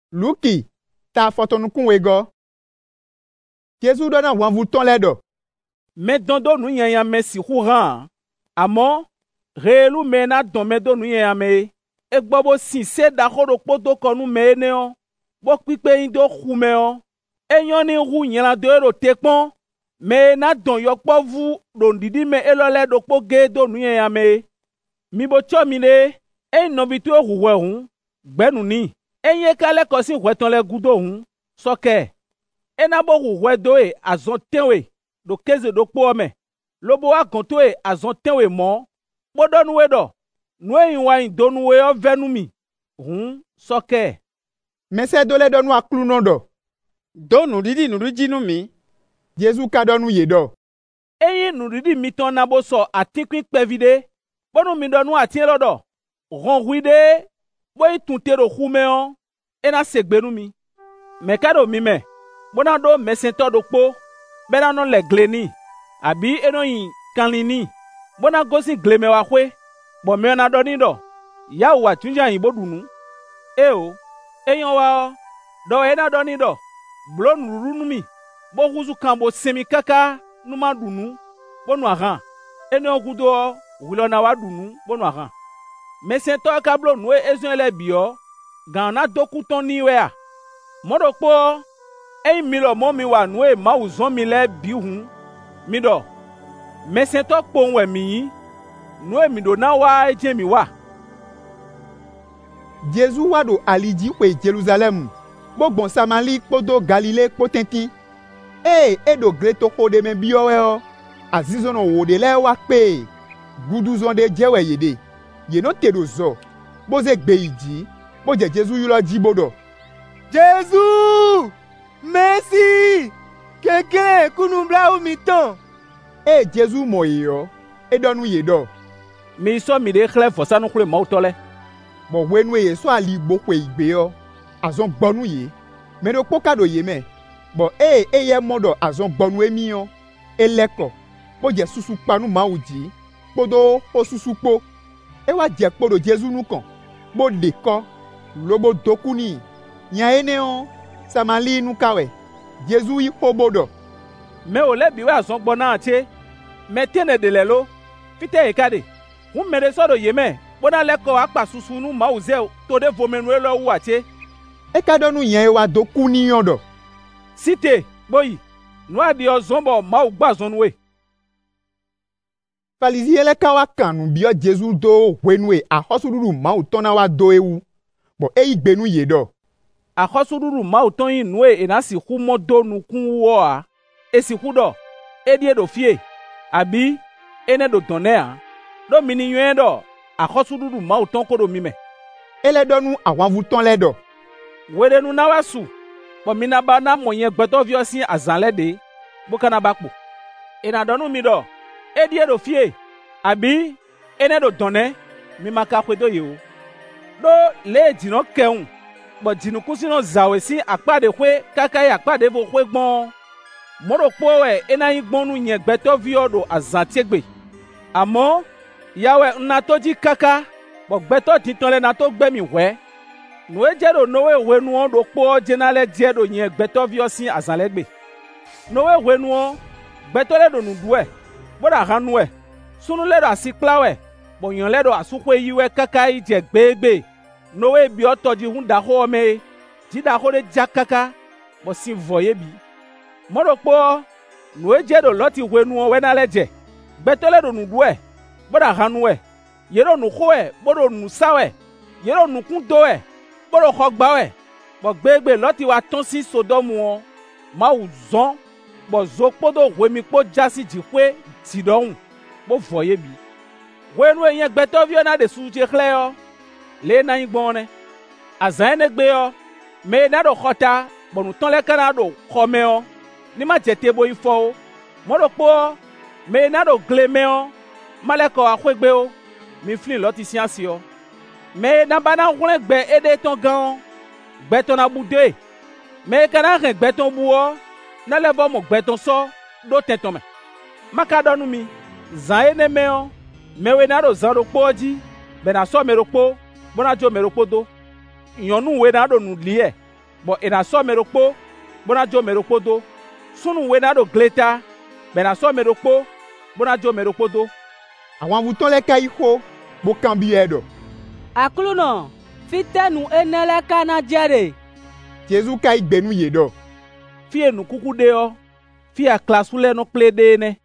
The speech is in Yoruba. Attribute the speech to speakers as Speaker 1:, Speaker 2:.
Speaker 1: Luki ta fɔtɔnukun wegɔ. Jésus dɔna wanvu tɔn lɛ dɔ.
Speaker 2: Me dondo nu yanya me si hu han. Amo relu me na don me do nu yanya me. Egbo bo si se da ho do kpodo konu me ne o. Bo pipe yin do hu me o. Enyon ni hu nyala do ero tekpon. Me na don yo kpo vu do ndidi me elole do kpo ge do nu yanya me. Mi bo cho mi le. En no bitu hu we hun. Gbenu ni. Enye kale kosi hweton le gudo hun. Soke. Ena bo hu we do e azon tenwe. Do keze do kpo me. Lobo wa konto e azon tenwe mo. Bodo nuwe do. Nwe yin wa yin do nuwe o venu mi. Soke.
Speaker 1: Mese dole dɔnu aklu no dɔ.
Speaker 3: Do nudidi nudijinu mi.
Speaker 1: Jésus ka dɔnu ye dɔ.
Speaker 2: Eyin nudidi mi ton na bo so atikwin pevide. Bonu mi dɔnu atien lo do. Ron huide. Boy tuntero hume on. Ena segbenu mi. Mekado mi me. Bona do mesento do kpo. Bena non le gleni. Abi eno yin kanlini. Bona gosi gleme wa kwe. Bo me na do ni do. Ya wa tunja yin bodunu. Eo. Eyon wa. Do ena do ni do. Blo nurunu mi. Bo huzu kambo semi kaka. Numa dunu. Bonu ahan. Eno gudo. Wilona wa dunu. Bonu ahan. Mesento akablo nwe ezon ele bio. Gana dokuton niwe a. Modo po. Ei milo mo mi wa nwe ma uzon mi le bi hun. Mido. Mesento po nwe mi. Nwe mi do na wa eje mi wa.
Speaker 1: Jésus wa do aliji kwe Jerusalem. Bogbon Samali kpodo Galile kpotenti. Edo greto kode men bio we o. Azizono wode le wa pe. Guduzon de jewe yede. Ye no te do zo. Boze gbe iji. Boje Jésus yulo jibodo.
Speaker 4: Jésus! Merci! Keke kunumbla ou miton.
Speaker 1: Jésus mo yo. Donu ye do.
Speaker 2: Mi so mi de khle fosa no kule mautole.
Speaker 1: Bo wenu ye so ali gbokwe igbe yo. Azon gbonu ye. Me do pokado ye me. Bo ye modo azon gbonu emi yo. Eleko. Boje susu panu ma uji. Podo o susu po. Ewa je kpodo Jésus nu kan. Bo de ko. Lobo doku ni. Nya ene on. Samali nu kawe. Jésus yi hobodo.
Speaker 2: Me ole biwe azon gbona ache. Me tiene de lelo. Fite ekade. Hun mere sodo yeme. Bona leko akpa susu nu ma uze to de vomenu elo wu ache.
Speaker 1: Ekadonu yen ewa doku ni yodo.
Speaker 2: Site boyi. Nu adi ozombo ma ugbazon we.
Speaker 1: Faliziele kawa kanu biyo Jésus do wenwe ahosuduru ma utona wa do ewu. Bo igbenu ye do.
Speaker 2: Ahosuduru ma uton yin nwe enasi hu modo nukun wo a. Esi hu do. Edie do fie. Abi ene do tonne a. Do mini yuen do. Ahosuduru ma uton kodo mime.
Speaker 1: Ele donu awanvu ton le do.
Speaker 2: Wede nu na wasu. Bo mina ba na monye gbeto viosi azanle de. Bokana bakpo. Ena donu mi do. Edie do fie. Abi ene do tonne. Mi maka kwedo ye o. Do le dino keun. Bo dinu kusino zawe si akpade kwe kaka akpade vo kwe gbon. Moro po we ena yin gbonu yen gbeto viodo azantiegbe. Amo yawe na toji kaka bo gbeto titonle na to gbe mi we. Nu ejero nowe we nu do po jenale diedo yen gbeto viosi azanlegbe. Nowe we nu gbeto le do nu duwe. Boda hanu we. Sunu le do asikla we. Bo yan le do asukwe yiwe kaka ije gbegbe. Nowe bi otoji hun da ho me. Ji da ho de jakaka. Bo sin voye bi. Moro po nu ejero loti we nu we na leje. Gbeto le do nu duwe. Boda hanu we. Yero nu ho we, bodo nu sawe. Yero nu kun do we. Bodo khogba we. Bo gbegbe loti wa ton si Sodomu o. Ma uzon. Bo zo podo we mi po jasi jikwe ti dohun. Bo voye bi. Wenu yen gbeto vi na de suje khle yo. Le na yin gbon ne. Azan ne gbe yo. Me na do khota, bo nu ton le kana do khome yo. Ni ma jete bo ifo. Mo do po me na do gleme yo. Maleko akwegbe o. Mi flin loti siansi yo. Me na bana hunle gbe ede ton gan. Gbeton na bude. Me kana ren gbeton bu o. Na lebo mo gbeton so do tenton me. Makadonu mi. Zan ene me yo. Mewe na do zan do poji. Bena so me do po. Bona jo me do po do. Yonu we na do nu liye. Bo ena so me rokpo, bona jo me rokpo do. Sunu we na do gleta, bena so me rokpo, bona jo me rokpo do.
Speaker 1: Àwọn awutɔn lɛ ka yi xo bo kan bi yɛ dɔ.
Speaker 5: Aklunɔ, fite nu ene lɛ ka na dze ɖe.
Speaker 1: Jesu ka yi gbenu ye dɔ.
Speaker 2: Fi enu kuku de yo, fi aklasu le no kple de ne.